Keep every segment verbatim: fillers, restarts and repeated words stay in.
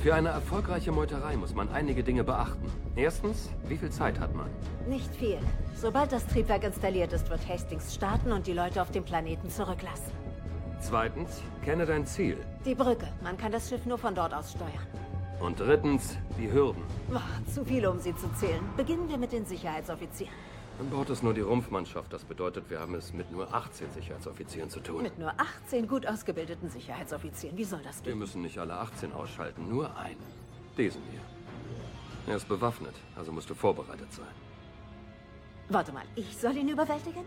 Für eine erfolgreiche Meuterei muss man einige Dinge beachten. Erstens, wie viel Zeit hat man? Nicht viel. Sobald das Triebwerk installiert ist, wird Hastings starten und die Leute auf dem Planeten zurücklassen. Zweitens, kenne dein Ziel. Die Brücke. Man kann das Schiff nur von dort aus steuern. Und drittens, die Hürden. Boah, zu viele, um sie zu zählen. Beginnen wir mit den Sicherheitsoffizieren. An Bord ist nur die Rumpfmannschaft. Das bedeutet, wir haben es mit nur achtzehn Sicherheitsoffizieren zu tun. Mit nur achtzehn gut ausgebildeten Sicherheitsoffizieren. Wie soll das gehen? Wir müssen nicht alle achtzehn ausschalten, nur einen. Diesen hier. Er ist bewaffnet, also musst du vorbereitet sein. Warte mal, ich soll ihn überwältigen?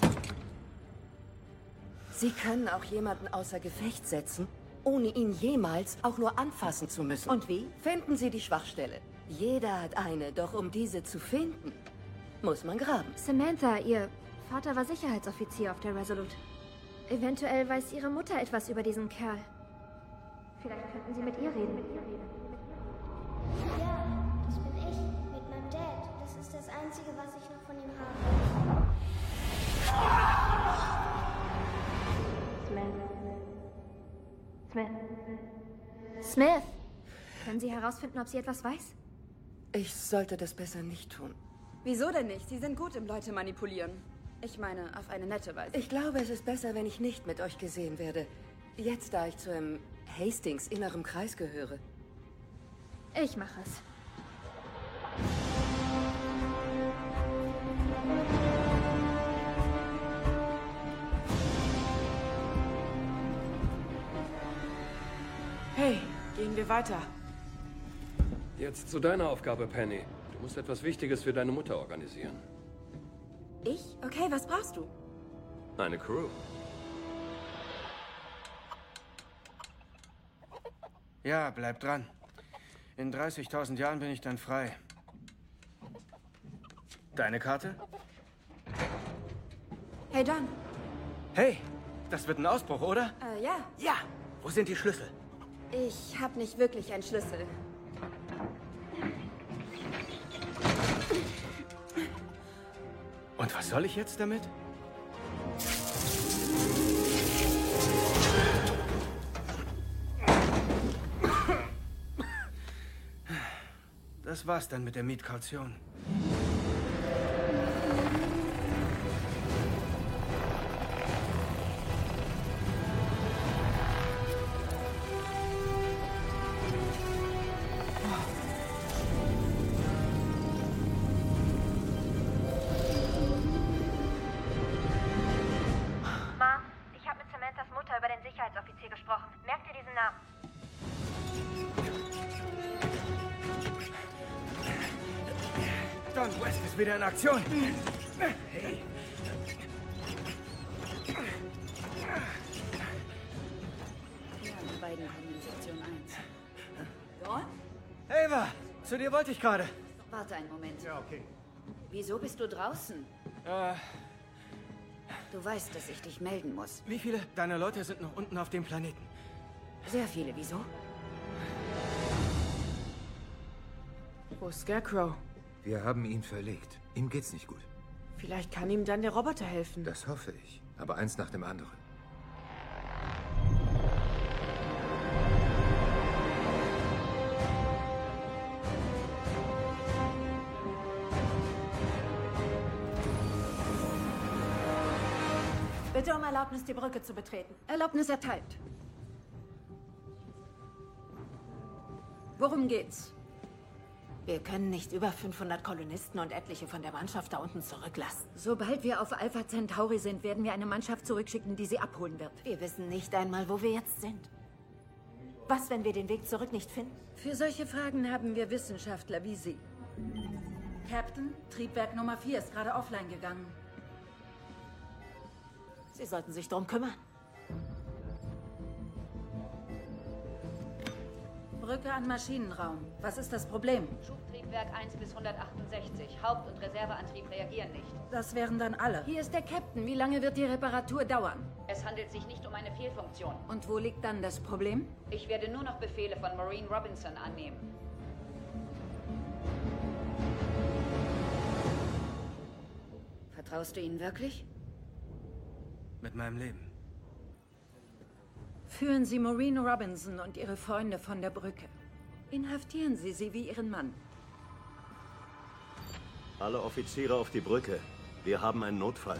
Sie können auch jemanden außer Gefecht setzen, ohne ihn jemals auch nur anfassen zu müssen. Und wie? Finden Sie die Schwachstelle. Jeder hat eine, doch um diese zu finden, muss man graben. Samantha, Ihr Vater war Sicherheitsoffizier auf der Resolute. Eventuell weiß Ihre Mutter etwas über diesen Kerl. Vielleicht könnten Sie mit ihr reden. Ja, das bin ich. Mit meinem Dad. Das ist das Einzige, was ich noch von ihm habe. Smith. Smith. Smith! Können Sie herausfinden, ob sie etwas weiß? Ich sollte das besser nicht tun. Wieso denn nicht? Sie sind gut im Leute manipulieren. Ich meine, auf eine nette Weise. Ich glaube, es ist besser, wenn ich nicht mit euch gesehen werde. Jetzt, da ich zu einem Hastings innerem Kreis gehöre. Ich mache es. Hey, gehen wir weiter. Jetzt zu deiner Aufgabe, Penny. Du musst etwas Wichtiges für deine Mutter organisieren. Ich? Okay, was brauchst du? Eine Crew. Ja, bleib dran. In dreißigtausend Jahren bin ich dann frei. Deine Karte? Hey, John. Hey, das wird ein Ausbruch, oder? Äh, ja. Ja! Wo sind die Schlüssel? Ich habe nicht wirklich einen Schlüssel. Und was soll ich jetzt damit? Das war's dann mit der Mietkaution. Mom, ich habe mit Samanthas Mutter über den Sicherheitsoffizier gesprochen. Merkt ihr diesen Namen? Don West ist wieder in Aktion. Hey. Ja, die beiden kommen in Sektion eins. Dawn? Ava, zu dir wollte ich gerade. Warte einen Moment. Ja, okay. Wieso bist du draußen? Äh, Du weißt, dass ich dich melden muss. wie viele deiner Leute sind noch unten auf dem Planeten? Sehr viele. Wieso? Wo ist Scarecrow? Wir haben ihn verlegt. Ihm geht's nicht gut. Vielleicht kann ihm dann der Roboter helfen. Das hoffe ich. Aber eins nach dem anderen. Bitte um Erlaubnis, die Brücke zu betreten. Erlaubnis erteilt. Worum geht's? Wir können nicht über fünfhundert Kolonisten und etliche von der Mannschaft da unten zurücklassen. Sobald wir auf Alpha Centauri sind, werden wir eine Mannschaft zurückschicken, die sie abholen wird. Wir wissen nicht einmal, wo wir jetzt sind. Was, wenn wir den Weg zurück nicht finden? Für solche Fragen haben wir Wissenschaftler wie Sie. Captain, Triebwerk Nummer vier ist gerade offline gegangen. Sie sollten sich drum kümmern. Brücke an Maschinenraum. Was ist das Problem? Schubtriebwerk eins bis hundertachtundsechzig. Haupt- und Reserveantrieb reagieren nicht. Das wären dann alle. Hier ist der Captain. Wie lange wird die Reparatur dauern? Es handelt sich nicht um eine Fehlfunktion. Und wo liegt dann das Problem? Ich werde nur noch Befehle von Maureen Robinson annehmen. Vertraust du ihnen wirklich? Mit meinem Leben. Führen Sie Maureen Robinson und ihre Freunde von der Brücke. Inhaftieren Sie sie wie Ihren Mann. Alle Offiziere auf die Brücke. Wir haben einen Notfall.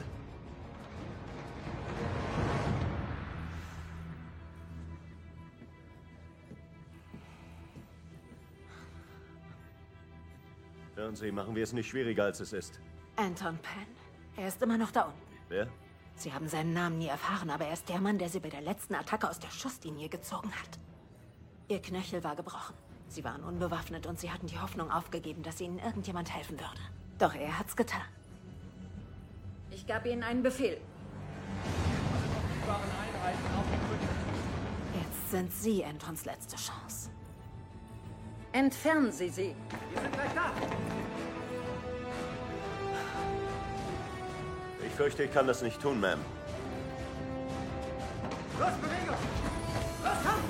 Hören Sie, machen wir es nicht schwieriger, als es ist. Anton Penn. Er ist immer noch da unten. Wer? Sie haben seinen Namen nie erfahren, aber er ist der Mann, der sie bei der letzten Attacke aus der Schusslinie gezogen hat. Ihr Knöchel war gebrochen. Sie waren unbewaffnet und sie hatten die Hoffnung aufgegeben, dass ihnen irgendjemand helfen würde. Doch er hat's getan. Ich gab Ihnen einen Befehl. Jetzt sind Sie Antons letzte Chance. Entfernen Sie sie. Wir sind gleich da. Ich fürchte, ich kann das nicht tun, Ma'am. Los, Bewegung! Los, komm!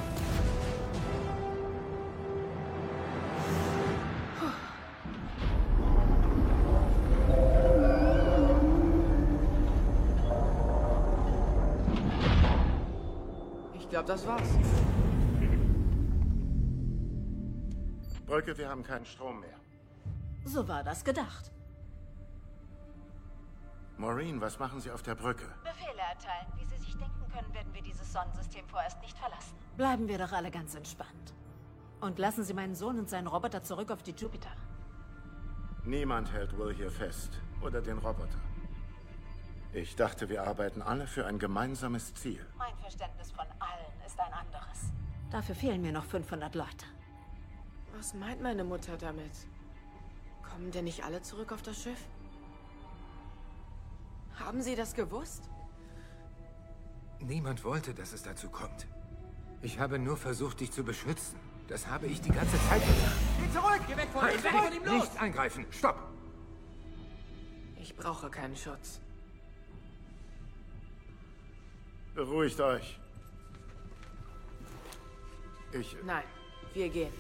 Ich glaube, das war's. Brücke, wir haben keinen Strom mehr. So war das gedacht. Maureen, was machen Sie auf der Brücke? Befehle erteilen. Wie Sie sich denken können, werden wir dieses Sonnensystem vorerst nicht verlassen. Bleiben wir doch alle ganz entspannt. Und lassen Sie meinen Sohn und seinen Roboter zurück auf die Jupiter. Niemand hält Will hier fest. Oder den Roboter. Ich dachte, wir arbeiten alle für ein gemeinsames Ziel. Mein Verständnis von allen ist ein anderes. Dafür fehlen mir noch fünfhundert Leute. Was meint meine Mutter damit? Kommen denn nicht alle zurück auf das Schiff? Haben Sie das gewusst? Niemand wollte, dass es dazu kommt. Ich habe nur versucht, dich zu beschützen. Das habe ich die ganze Zeit getan. Geh zurück! Geh weg von ihm! Weg von ihm, los! Nicht angreifen! Stopp! Ich brauche keinen Schutz. Beruhigt euch. Ich... Nein, wir gehen.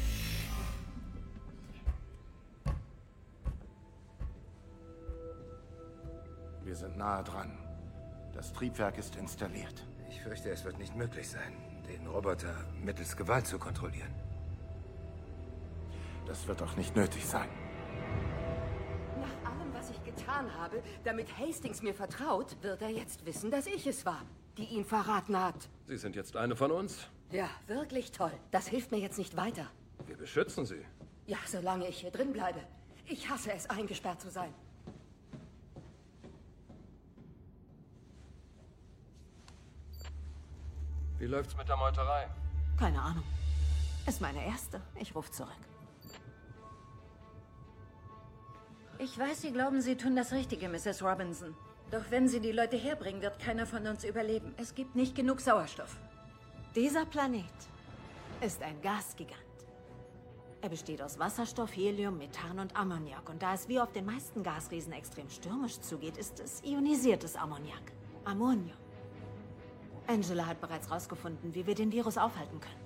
Wir sind nahe dran. Das Triebwerk ist installiert. Ich fürchte, es wird nicht möglich sein, den Roboter mittels Gewalt zu kontrollieren. Das wird auch nicht nötig sein. Nach allem, was ich getan habe, damit Hastings mir vertraut, wird er jetzt wissen, dass ich es war, die ihn verraten hat. Sie sind jetzt eine von uns. Ja, wirklich toll. Das hilft mir jetzt nicht weiter. Wir beschützen Sie. Ja, solange ich hier drin bleibe. Ich hasse es, eingesperrt zu sein. Wie läuft's mit der Meuterei? Keine Ahnung. Ist meine erste. Ich rufe zurück. Ich weiß, Sie glauben, Sie tun das Richtige, Misses Robinson. Doch wenn Sie die Leute herbringen, wird keiner von uns überleben. Es gibt nicht genug Sauerstoff. Dieser Planet ist ein Gasgigant. Er besteht aus Wasserstoff, Helium, Methan und Ammoniak. Und da es wie auf den meisten Gasriesen extrem stürmisch zugeht, ist es ionisiertes Ammoniak. Ammonium. Angela hat bereits herausgefunden, wie wir den Virus aufhalten können.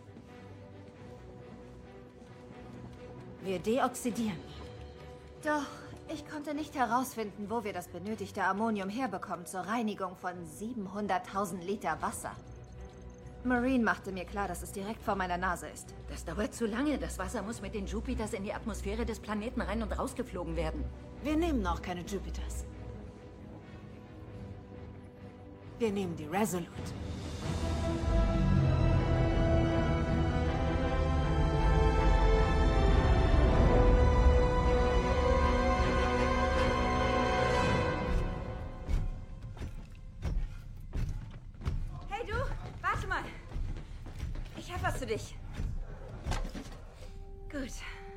Wir deoxidieren ihn. Doch, ich konnte nicht herausfinden, wo wir das benötigte Ammonium herbekommen zur Reinigung von siebenhunderttausend Liter Wasser. Maureen machte mir klar, dass es direkt vor meiner Nase ist. Das dauert zu lange. Das Wasser muss mit den Jupiters in die Atmosphäre des Planeten rein und rausgeflogen werden. Wir nehmen noch keine Jupiters. Wir nehmen die Resolute. Hey du, warte mal. Ich hab was für dich. Gut.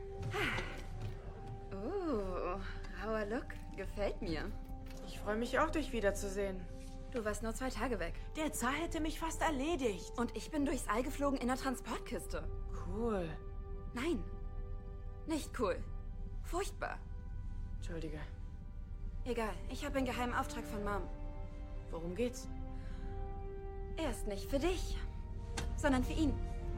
Oh, how I look. Gefällt mir. Ich freue mich auch, dich wiederzusehen. Du warst nur zwei Tage weg. Der Zar hätte mich fast erledigt. Und ich bin durchs All geflogen in der Transportkiste. Cool. Nein, nicht cool. Furchtbar. Entschuldige. Egal, ich habe einen geheimen Auftrag von Mom. Worum geht's? Er ist nicht für dich, sondern für ihn.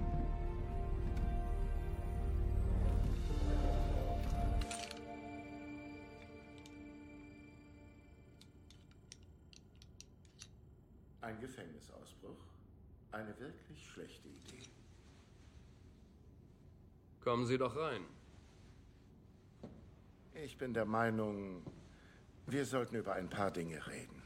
Ein Gefängnisausbruch? Eine wirklich schlechte Idee. Kommen Sie doch rein. Ich bin der Meinung, wir sollten über ein paar Dinge reden.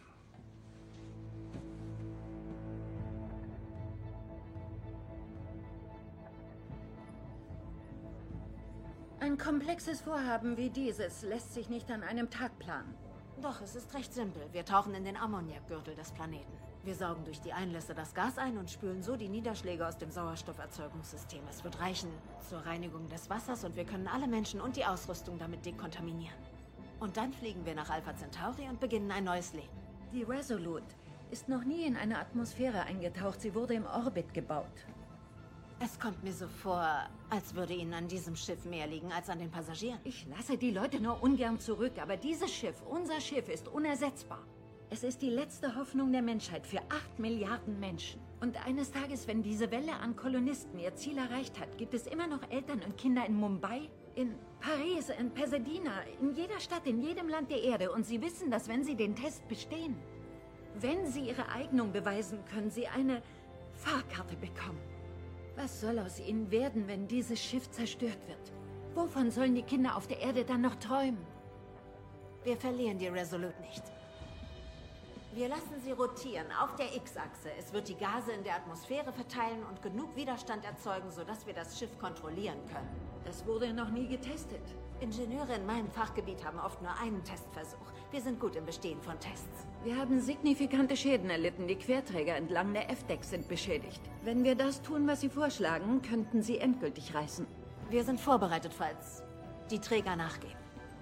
Ein komplexes Vorhaben wie dieses lässt sich nicht an einem Tag planen. Doch, es ist recht simpel. Wir tauchen in den Ammoniakgürtel des Planeten. Wir saugen durch die Einlässe das Gas ein und spülen so die Niederschläge aus dem Sauerstofferzeugungssystem. Es wird reichen zur Reinigung des Wassers und wir können alle Menschen und die Ausrüstung damit dekontaminieren. Und dann fliegen wir nach Alpha Centauri und beginnen ein neues Leben. Die Resolute ist noch nie in eine Atmosphäre eingetaucht. Sie wurde im Orbit gebaut. Es kommt mir so vor, als würde Ihnen an diesem Schiff mehr liegen als an den Passagieren. Ich lasse die Leute nur ungern zurück, aber dieses Schiff, unser Schiff, ist unersetzbar. Es ist die letzte Hoffnung der Menschheit für acht Milliarden Menschen. Und eines Tages, wenn diese Welle an Kolonisten ihr Ziel erreicht hat, gibt es immer noch Eltern und Kinder in Mumbai, in Paris, in Pasadena, in jeder Stadt, in jedem Land der Erde. Und sie wissen, dass wenn sie den Test bestehen, wenn sie ihre Eignung beweisen, können sie eine Fahrkarte bekommen. Was soll aus ihnen werden, wenn dieses Schiff zerstört wird? Wovon sollen die Kinder auf der Erde dann noch träumen? Wir verlieren die Resolute nicht. Wir lassen sie rotieren auf der X-Achse. Es wird die Gase in der Atmosphäre verteilen und genug Widerstand erzeugen, sodass wir das Schiff kontrollieren können. Das wurde noch nie getestet. Ingenieure in meinem Fachgebiet haben oft nur einen Testversuch. Wir sind gut im Bestehen von Tests. Wir haben signifikante Schäden erlitten. Die Querträger entlang der F-Deck sind beschädigt. Wenn wir das tun, was Sie vorschlagen, könnten sie endgültig reißen. Wir sind vorbereitet, falls die Träger nachgeben.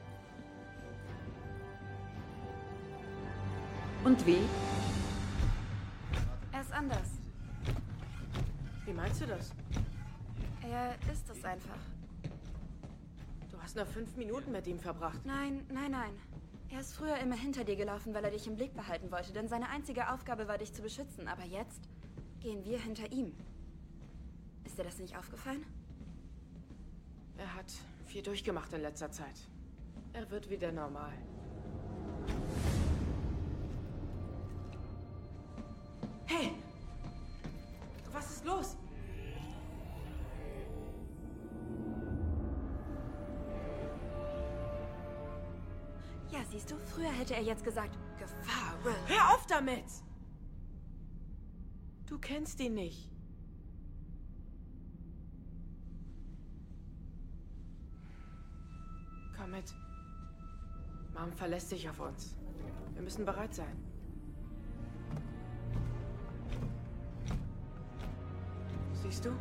Und wie? Er ist anders. Wie meinst du das? Er ist es einfach. Du hast nur fünf Minuten mit ihm verbracht. Nein, nein, nein. Er ist früher immer hinter dir gelaufen, weil er dich im Blick behalten wollte, denn seine einzige Aufgabe war, dich zu beschützen. Aber jetzt gehen wir hinter ihm. Ist dir das nicht aufgefallen? Er hat viel durchgemacht in letzter Zeit. Er wird wieder normal. Hey! Was ist los? Ja, siehst du, früher hätte er jetzt gesagt, Gefahr, Will. Hör auf damit! Du kennst ihn nicht. Komm mit. Mom verlässt sich auf uns. Wir müssen bereit sein. Siehst du?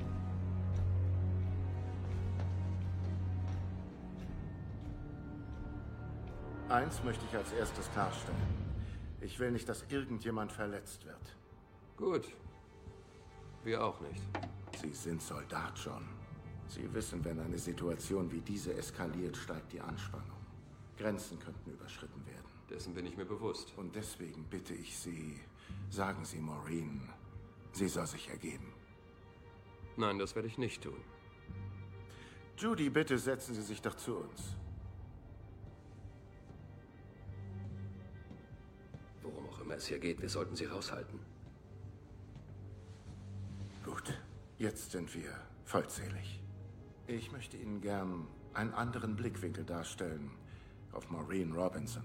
Eins möchte ich als erstes klarstellen. Ich will nicht, dass irgendjemand verletzt wird. Gut. Wir auch nicht. Sie sind Soldat, John. Sie wissen, wenn eine Situation wie diese eskaliert, steigt die Anspannung. Grenzen könnten überschritten werden. Dessen bin ich mir bewusst. Und deswegen bitte ich Sie, sagen Sie Maureen, sie soll sich ergeben. Nein, das werde ich nicht tun. Judy, bitte setzen Sie sich doch zu uns. Worum auch immer es hier geht, wir sollten sie raushalten. Gut, jetzt sind wir vollzählig. Ich möchte Ihnen gern einen anderen Blickwinkel darstellen auf Maureen Robinson.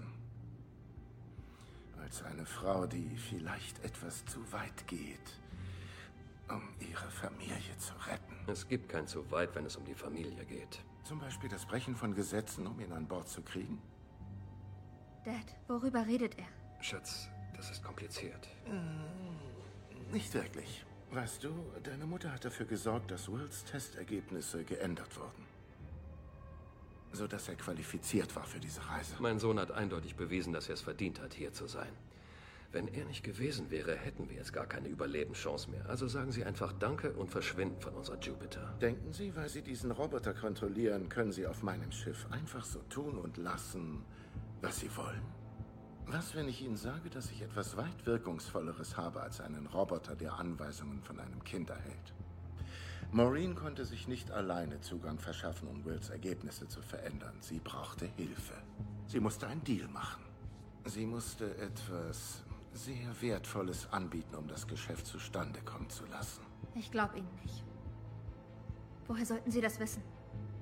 Als eine Frau, die vielleicht etwas zu weit geht, um ihre Familie zu retten. Es gibt kein zu weit, wenn es um die Familie geht. Zum Beispiel das Brechen von Gesetzen, um ihn an Bord zu kriegen? Dad, worüber redet er? Schatz, das ist kompliziert. Nicht wirklich. Weißt du, deine Mutter hat dafür gesorgt, dass Wills Testergebnisse geändert wurden. Sodass er qualifiziert war für diese Reise. Mein Sohn hat eindeutig bewiesen, dass er es verdient hat, hier zu sein. Wenn er nicht gewesen wäre, hätten wir jetzt gar keine Überlebenschance mehr. Also sagen Sie einfach Danke und verschwinden von unserer Jupiter. Denken Sie, weil Sie diesen Roboter kontrollieren, können Sie auf meinem Schiff einfach so tun und lassen, was Sie wollen? Was, wenn ich Ihnen sage, dass ich etwas weit Wirkungsvolleres habe als einen Roboter, der Anweisungen von einem Kind erhält? Maureen konnte sich nicht alleine Zugang verschaffen, um Wills Ergebnisse zu verändern. Sie brauchte Hilfe. Sie musste einen Deal machen. Sie musste etwas sehr Wertvolles anbieten, um das Geschäft zustande kommen zu lassen. Ich glaube Ihnen nicht. Woher sollten Sie das wissen?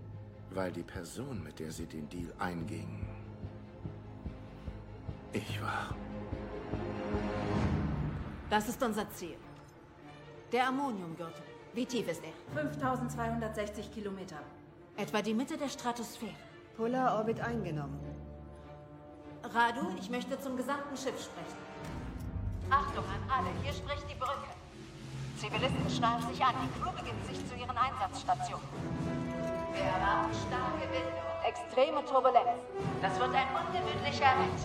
Weil die Person, mit der sie den Deal einging, ich war. Das ist unser Ziel. Der Ammoniumgürtel. Wie tief ist er? fünftausendzweihundertsechzig Kilometer. Etwa die Mitte der Stratosphäre. Polarorbit eingenommen. Radu, ich möchte zum gesamten Schiff sprechen. Achtung an alle, hier spricht die Brücke. Zivilisten schnallen sich an, die Crew beginnt sich zu ihren Einsatzstationen. Wir erwarten starke Winde und extreme Turbulenz. Das wird ein ungemütlicher Ritt.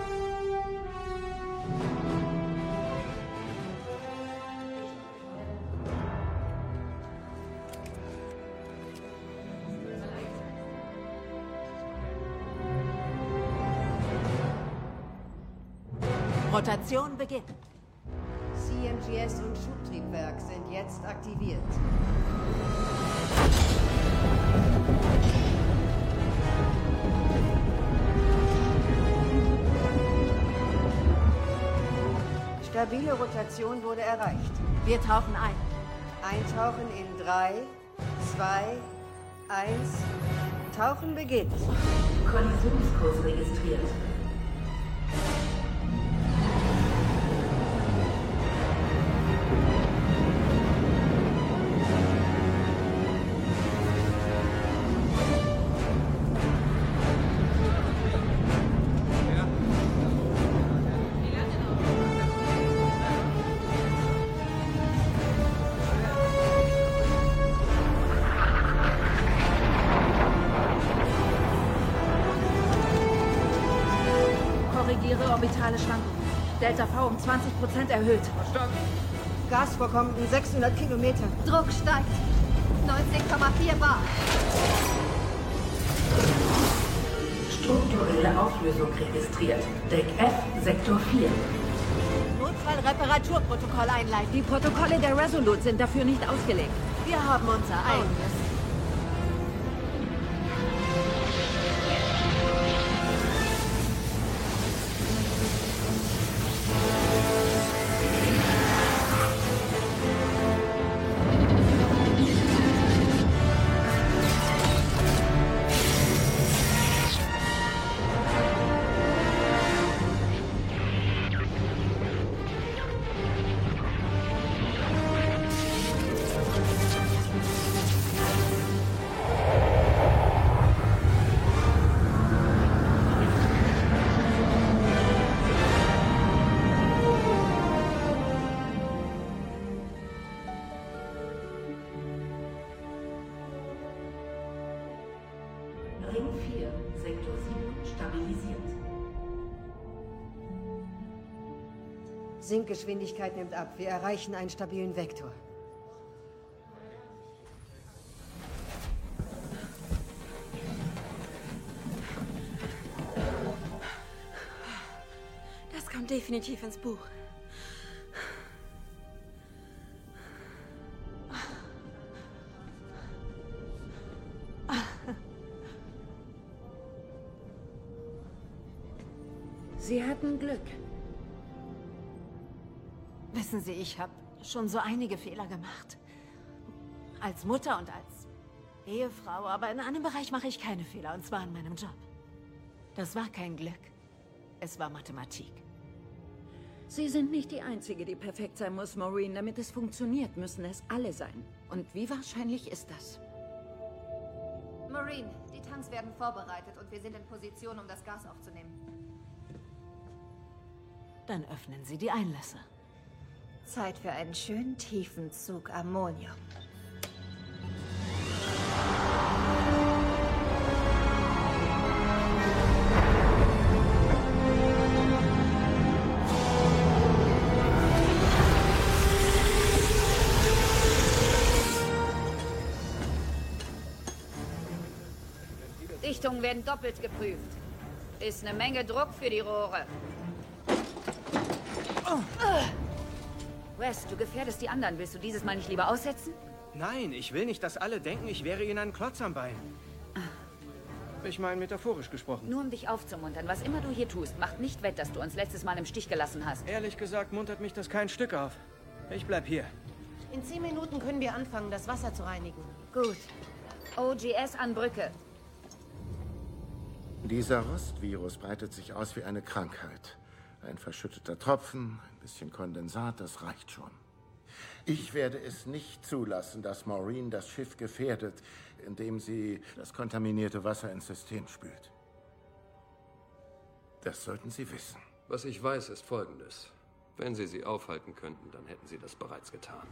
Rotation beginnt. C M G S und Schubtriebwerk sind jetzt aktiviert. Stabile Rotation wurde erreicht. Wir tauchen ein. Eintauchen in drei, zwei, eins. Tauchen beginnt. Kollisionskurs registriert. Orbitale Schwankungen. Delta V um zwanzig Prozent erhöht. Verstanden. Gasvorkommen in sechshundert Kilometern. Druck steigt. neunzehn Komma vier Bar. Strukturelle Auflösung registriert. Deck F, Sektor vier. Notfallreparaturprotokoll einleiten. Die Protokolle der Resolute sind dafür nicht ausgelegt. Wir haben unser eigenes. Ring vier, Sektor sieben, stabilisiert. Sinkgeschwindigkeit nimmt ab. Wir erreichen einen stabilen Vektor. Das kommt definitiv ins Buch. Sie hatten Glück. Wissen Sie, ich habe schon so einige Fehler gemacht. Als Mutter und als Ehefrau, aber in einem Bereich mache ich keine Fehler, und zwar in meinem Job. Das war kein Glück. Es war Mathematik. Sie sind nicht die Einzige, die perfekt sein muss, Maureen. Damit es funktioniert, müssen es alle sein. Und wie wahrscheinlich ist das? Maureen, die Tanks werden vorbereitet und wir sind in Position, um das Gas aufzunehmen. Dann öffnen Sie die Einlässe. Zeit für einen schönen tiefen Zug Ammonium. Dichtungen werden doppelt geprüft. Ist eine Menge Druck für die Rohre. Oh. Wes, du gefährdest die anderen. Willst du dieses Mal nicht lieber aussetzen? Nein, ich will nicht, dass alle denken, ich wäre ihnen ein Klotz am Bein. Ich meine metaphorisch gesprochen. Nur um dich aufzumuntern. Was immer du hier tust, macht nicht wett, dass du uns letztes Mal im Stich gelassen hast. Ehrlich gesagt muntert mich das kein Stück auf. Ich bleib hier. In zehn Minuten können wir anfangen, das Wasser zu reinigen. Gut. O G S an Brücke. Dieser Rostvirus breitet sich aus wie eine Krankheit. Ein verschütteter Tropfen, ein bisschen Kondensat, das reicht schon. Ich werde es nicht zulassen, dass Maureen das Schiff gefährdet, indem sie das kontaminierte Wasser ins System spült. Das sollten Sie wissen. Was ich weiß, ist Folgendes. Wenn Sie sie aufhalten könnten, dann hätten Sie das bereits getan.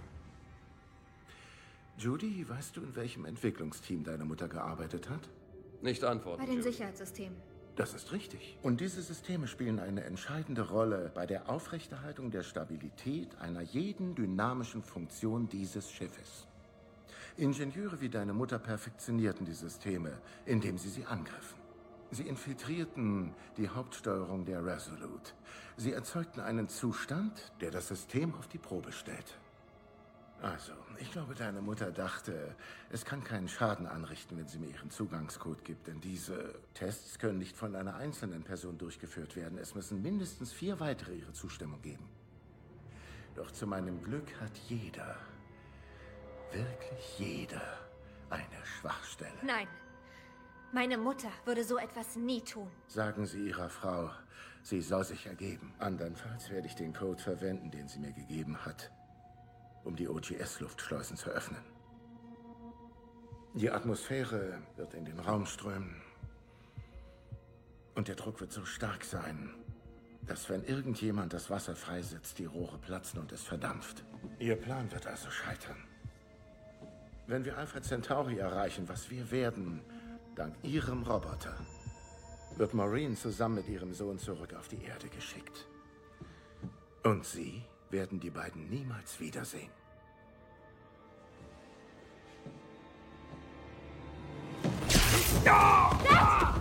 Judy, weißt du, in welchem Entwicklungsteam deine Mutter gearbeitet hat? Nicht antworten, Bei den Judy. Sicherheitssystemen. Das ist richtig. Und diese Systeme spielen eine entscheidende Rolle bei der Aufrechterhaltung der Stabilität einer jeden dynamischen Funktion dieses Schiffes. Ingenieure wie deine Mutter perfektionierten die Systeme, indem sie sie angriffen. Sie infiltrierten die Hauptsteuerung der Resolute. Sie erzeugten einen Zustand, der das System auf die Probe stellt. Also, ich glaube, deine Mutter dachte, es kann keinen Schaden anrichten, wenn sie mir ihren Zugangscode gibt, denn diese Tests können nicht von einer einzelnen Person durchgeführt werden. Es müssen mindestens vier weitere ihre Zustimmung geben. Doch zu meinem Glück hat jeder, wirklich jeder, eine Schwachstelle. Nein, meine Mutter würde so etwas nie tun. Sagen Sie Ihrer Frau, sie soll sich ergeben. Andernfalls werde ich den Code verwenden, den sie mir gegeben hat, um die O G S-Luftschleusen zu öffnen. Die Atmosphäre wird in den Raum strömen. Und der Druck wird so stark sein, dass wenn irgendjemand das Wasser freisetzt, die Rohre platzen und es verdampft. Ihr Plan wird also scheitern. Wenn wir Alpha Centauri erreichen, was wir werden, dank Ihrem Roboter, wird Maureen zusammen mit ihrem Sohn zurück auf die Erde geschickt. Und Sie werden die beiden niemals wiedersehen. Dad! Dad!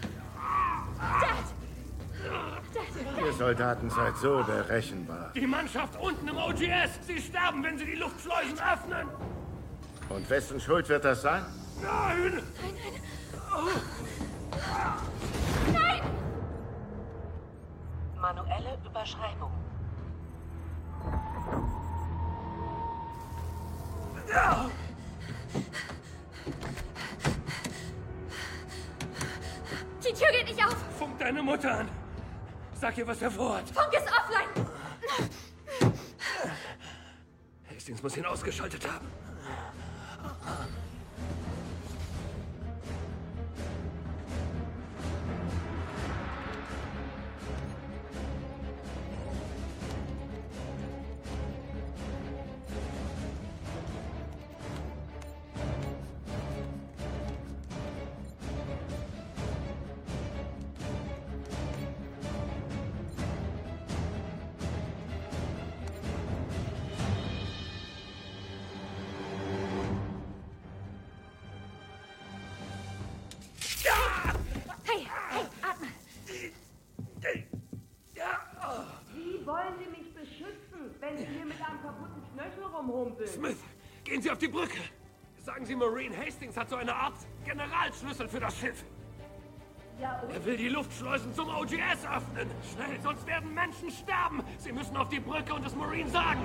Ihr Soldaten seid so berechenbar. Die Mannschaft unten im O G S! Sie sterben, wenn sie die Luftschleusen öffnen! Und wessen Schuld wird das sein? Nein! Nein, nein! Nein! Manuelle Überschreibung. Die Tür geht nicht auf! Funk deine Mutter an! Sag ihr, was er vorhat! Funk ist offline! Hastings muss ihn ausgeschaltet haben. Hey, hey, atme! Wie wollen Sie mich beschützen, wenn Sie hier mit einem kaputten Knöchel rumhumpeln? Smith, gehen Sie auf die Brücke! Sagen Sie, Maureen Hastings hat so eine Art Generalschlüssel für das Schiff. Ja, und Er will die Luftschleusen zum O G S öffnen. Schnell, sonst werden Menschen sterben. Sie müssen auf die Brücke und es Maureen sagen.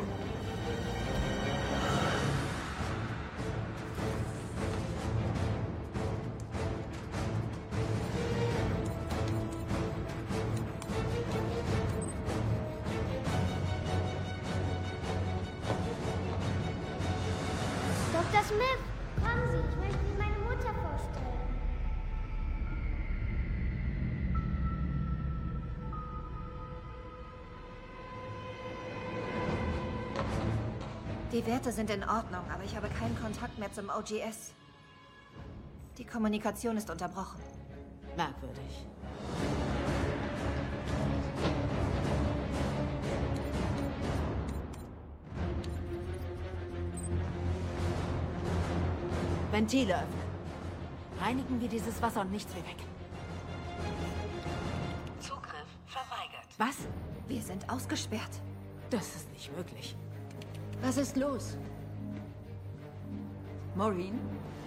Doktor Smith, kommen Sie, ich möchte Ihnen meine Mutter vorstellen. Die Werte sind in Ordnung, aber ich habe keinen Kontakt mehr zum O G S. Die Kommunikation ist unterbrochen. Merkwürdig. Ventile öffnen. Reinigen wir dieses Wasser und nichts wie weg. Zugriff verweigert. Was? Wir sind ausgesperrt. Das ist nicht möglich. Was ist los? Maureen?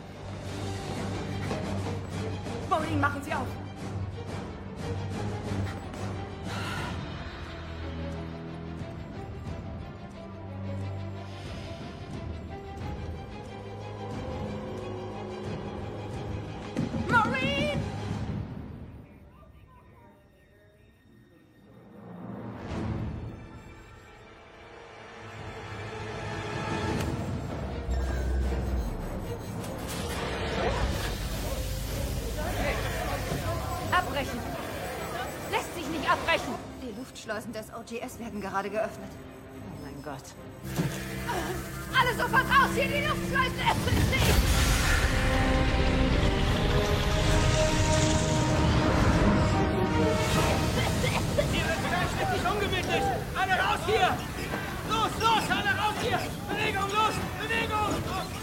Maureen, machen Sie auf! Maureen! Luftschleusen des O G S werden gerade geöffnet. Oh mein Gott. Alle sofort raus! Hier die Luftschleusen! Öffnen Sie! Hier wird vielleicht richtig ungemütlich! Alle raus hier! Los, los! Alle raus hier! Bewegung, los! Bewegung!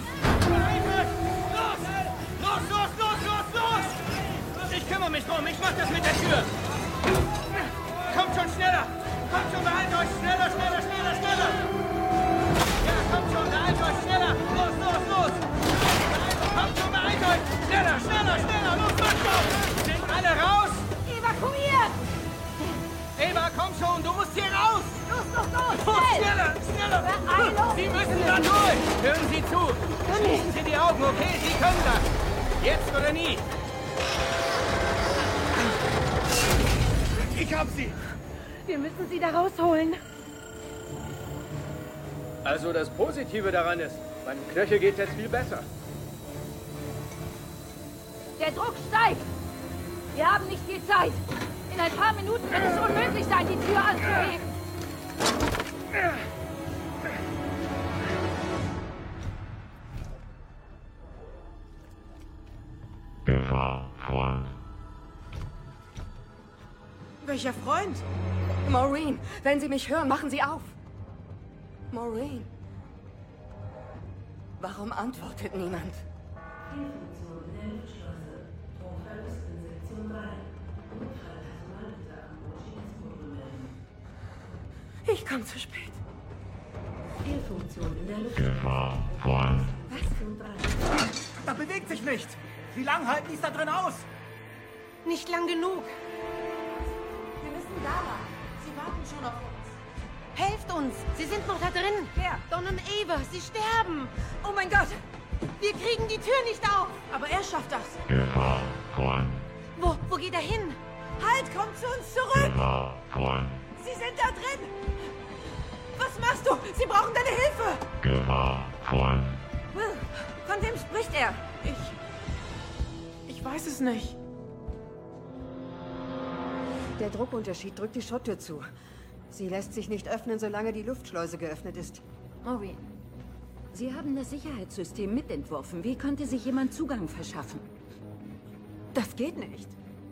Los! Los, los, los, los, los! Ich kümmere mich drum. Ich mach das mit der Tür. Kommt schon schneller! Kommt schon, beeilt euch! Schneller, schneller, schneller, schneller! Ja, kommt schon, beeilt euch! Schneller! Los, los, los! Kommt schon, beeilt euch! Schneller, schneller, schneller! Los, macht schon! Sind alle raus? Evakuiert! Eva, komm schon! Du musst hier raus! Los, los, los! Los, Schnell! schneller, schneller! Beeilung! Sie müssen da durch! Hören Sie zu! Schließen Sie die Augen, okay? Sie können das! Jetzt oder nie! Ich hab sie! Wir müssen sie da rausholen. Also das Positive daran ist, meinem Knöchel geht jetzt viel besser. Der Druck steigt. Wir haben nicht viel Zeit. In ein paar Minuten wird es unmöglich sein, die Tür anzuheben. Welcher Freund? Maureen, wenn Sie mich hören, machen Sie auf. Maureen. Warum antwortet niemand? Ich komme zu spät. Fehlfunktion in der Luft. Was? Da bewegt sich nichts. Wie lang halten die es da drin aus? Nicht lang genug. Wir müssen da lang. Sie warten schon auf uns. Helft uns! Sie sind noch da drin! Wer? Don und Ava, sie sterben! Oh mein Gott! Wir kriegen die Tür nicht auf! Aber er schafft das. Wo, wo geht er hin? Halt, komm zu uns zurück! Sie sind da drin! Was machst du? Sie brauchen deine Hilfe! Will, von wem spricht er? Ich... Ich weiß es nicht. Der Druckunterschied drückt die Schotttür zu. Sie lässt sich nicht öffnen, solange die Luftschleuse geöffnet ist. Maureen, Sie haben das Sicherheitssystem mitentworfen. Wie konnte sich jemand Zugang verschaffen? Das geht nicht.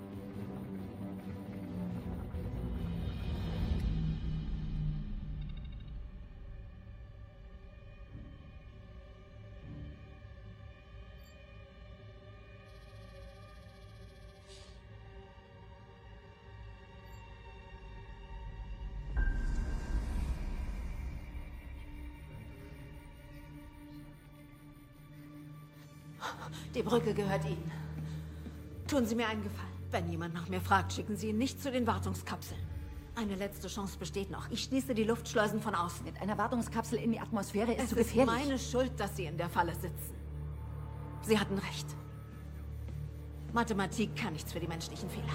Die Brücke gehört Ihnen. Tun Sie mir einen Gefallen. Wenn jemand nach mir fragt, schicken Sie ihn nicht zu den Wartungskapseln. Eine letzte Chance besteht noch. Ich schließe die Luftschleusen von außen. Mit einer Wartungskapsel in die Atmosphäre ist es zu gefährlich. Es ist meine Schuld, dass Sie in der Falle sitzen. Sie hatten recht. Mathematik kann nichts für die menschlichen Fehler.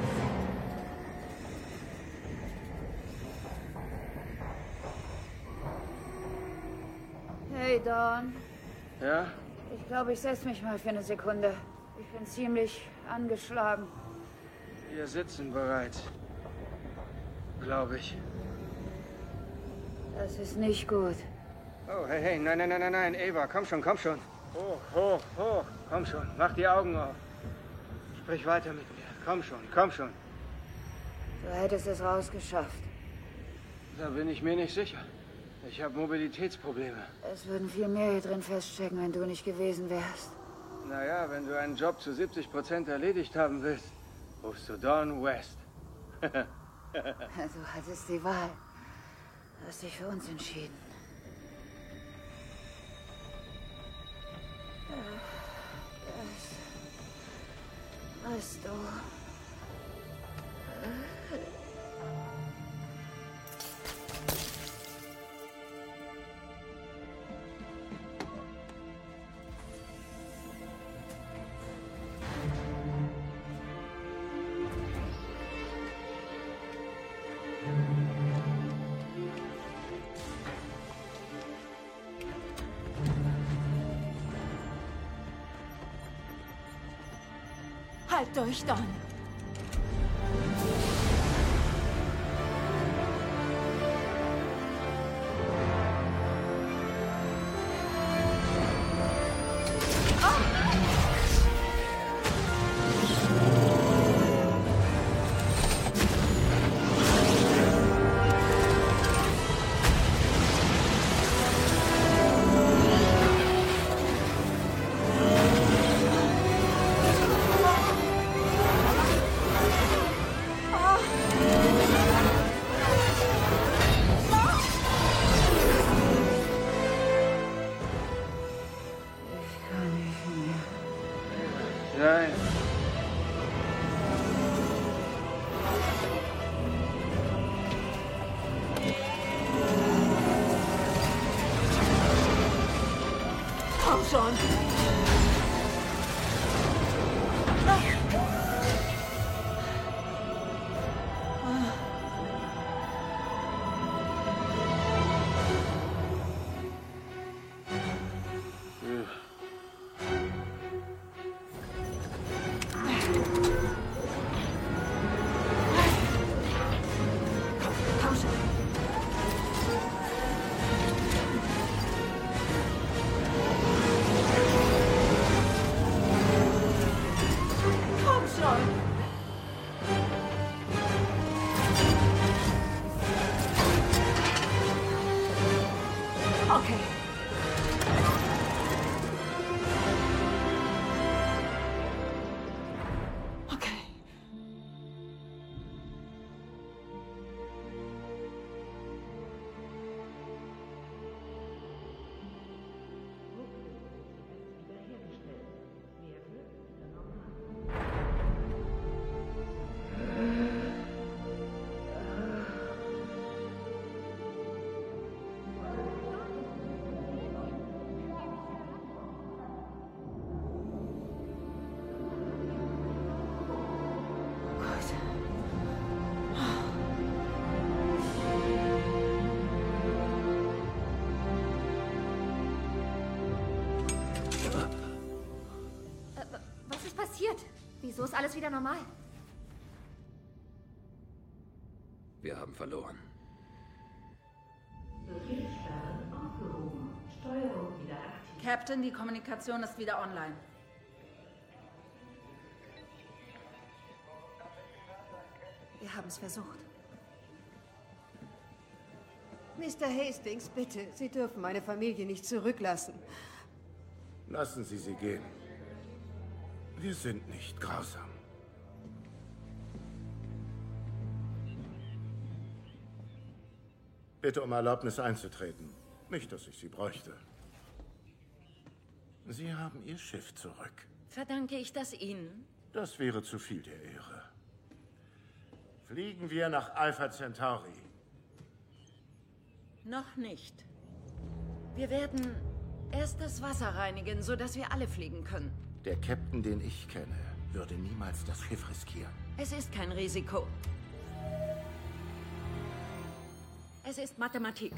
Hey, Dawn. Ja? Ich glaube, ich setze mich mal für eine Sekunde. Ich bin ziemlich angeschlagen. Wir sitzen bereit. Glaube ich. Das ist nicht gut. Oh, hey, hey, nein, nein, nein, nein, nein, Ava, komm schon, komm schon. Hoch, hoch, hoch, komm schon, mach die Augen auf. Sprich weiter mit mir, komm schon, komm schon. Du hättest es rausgeschafft. Da bin ich mir nicht sicher. Ich habe Mobilitätsprobleme. Es würden viel mehr hier drin feststecken, wenn du nicht gewesen wärst. Naja, wenn du einen Job zu siebzig Prozent erledigt haben willst, rufst du Dawn West. Du hattest die Wahl. Du hast dich für uns entschieden. Das weißt du. Halt durch, Don. Ja, ja. Komm schon. Okay. Okay. Was ist passiert? Wieso ist alles wieder normal? Wir haben verloren. Befehlssperren aufgehoben. Steuerung wieder aktiv. Captain, die Kommunikation ist wieder online. Wir haben es versucht. Mister Hastings, bitte, Sie dürfen meine Familie nicht zurücklassen. Lassen Sie sie gehen. Wir sind nicht grausam. Bitte um Erlaubnis einzutreten. Nicht, dass ich Sie bräuchte. Sie haben Ihr Schiff zurück. Verdanke ich das Ihnen? Das wäre zu viel der Ehre. Fliegen wir nach Alpha Centauri. Noch nicht. Wir werden erst das Wasser reinigen, sodass wir alle fliegen können. Der Captain, den ich kenne, würde niemals das Schiff riskieren. Es ist kein Risiko. Es ist Mathematik.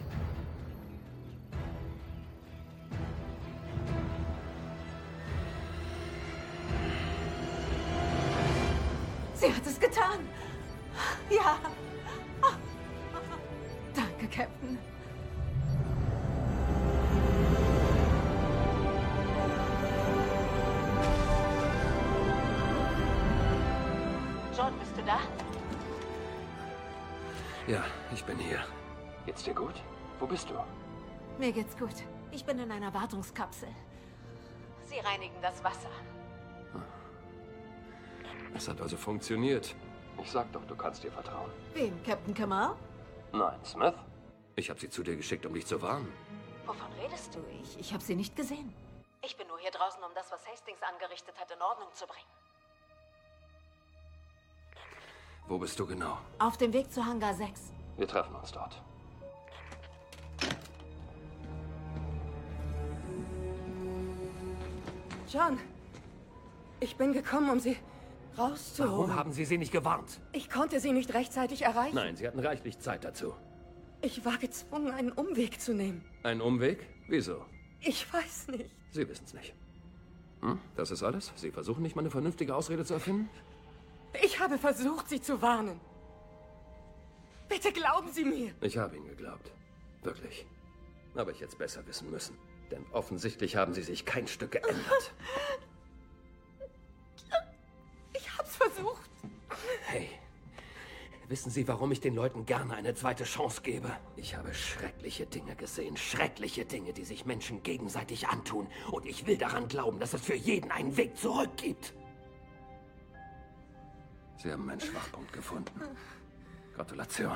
Sie hat es getan. Ja. Danke, Captain. John, bist du da? Ja, ich bin hier. Geht's dir gut? Wo bist du? Mir geht's gut. Ich bin in einer Wartungskapsel. Sie reinigen das Wasser. Es hat also funktioniert. Ich sag doch, du kannst dir vertrauen. Wem? Captain Kamal? Nein, Smith? Ich habe sie zu dir geschickt, um dich zu warnen. Wovon redest du? Ich, ich habe sie nicht gesehen. Ich bin nur hier draußen, um das, was Hastings angerichtet hat, in Ordnung zu bringen. Wo bist du genau? Auf dem Weg zu Hangar sechs. Wir treffen uns dort. John, ich bin gekommen, um Sie rauszuholen. Warum haben Sie sie nicht gewarnt? Ich konnte Sie nicht rechtzeitig erreichen. Nein, Sie hatten reichlich Zeit dazu. Ich war gezwungen, einen Umweg zu nehmen. Ein Umweg? Wieso? Ich weiß nicht. Sie wissen es nicht. Hm? Das ist alles? Sie versuchen nicht mal eine vernünftige Ausrede zu erfinden? Ich habe versucht, Sie zu warnen. Bitte glauben Sie mir. Ich habe Ihnen geglaubt. Wirklich. Aber ich hätte es besser wissen müssen. Denn offensichtlich haben Sie sich kein Stück geändert. Ich hab's versucht. Hey, wissen Sie, warum ich den Leuten gerne eine zweite Chance gebe? Ich habe schreckliche Dinge gesehen. Schreckliche Dinge, die sich Menschen gegenseitig antun. Und ich will daran glauben, dass es für jeden einen Weg zurück gibt. Sie haben meinen Schwachpunkt gefunden. Gratulation.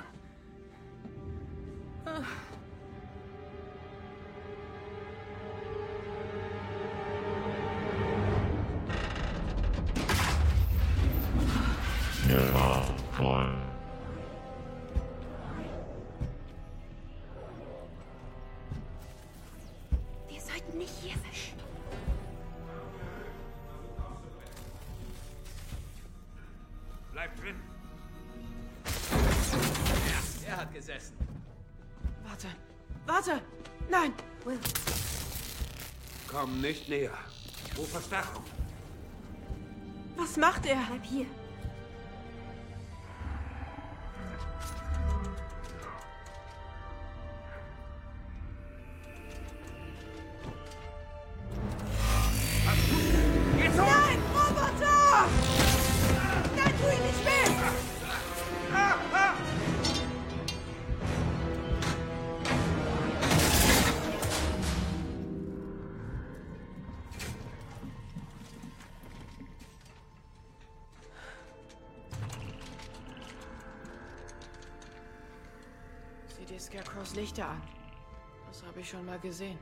Gefahrvoll. Wir sollten nicht hier sein. Bleib drin. Er, er hat gesessen. Warte. Warte! Nein! Will. Komm nicht näher. Wo Verstärkung? Was macht er? Bleib hier. Nein, Roboter! Nein, tu ihn nicht weh! Ah, ah. Sieh dir Scarecrows Lichter an. Das habe ich schon mal gesehen.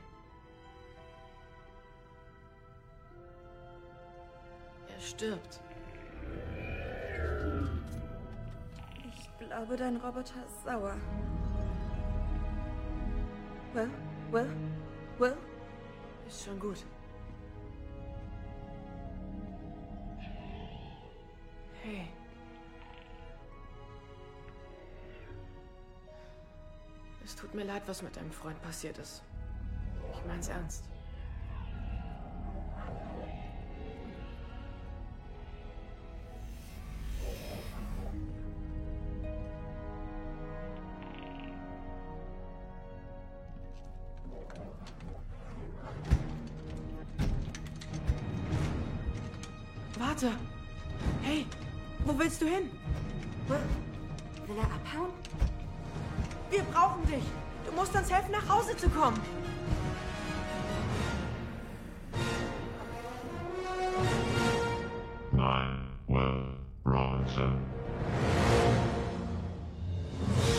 Er stirbt. Ich glaube, dein Roboter ist sauer. Will? Will? Will? Ist schon gut. Hey. Es tut mir leid, was mit deinem Freund passiert ist. Ich mein's ernst. Warte! Hey! Wo willst du hin? Will, will er abhauen? Wir brauchen dich! Du musst uns helfen, nach Hause zu kommen! Nein, Will Robinson.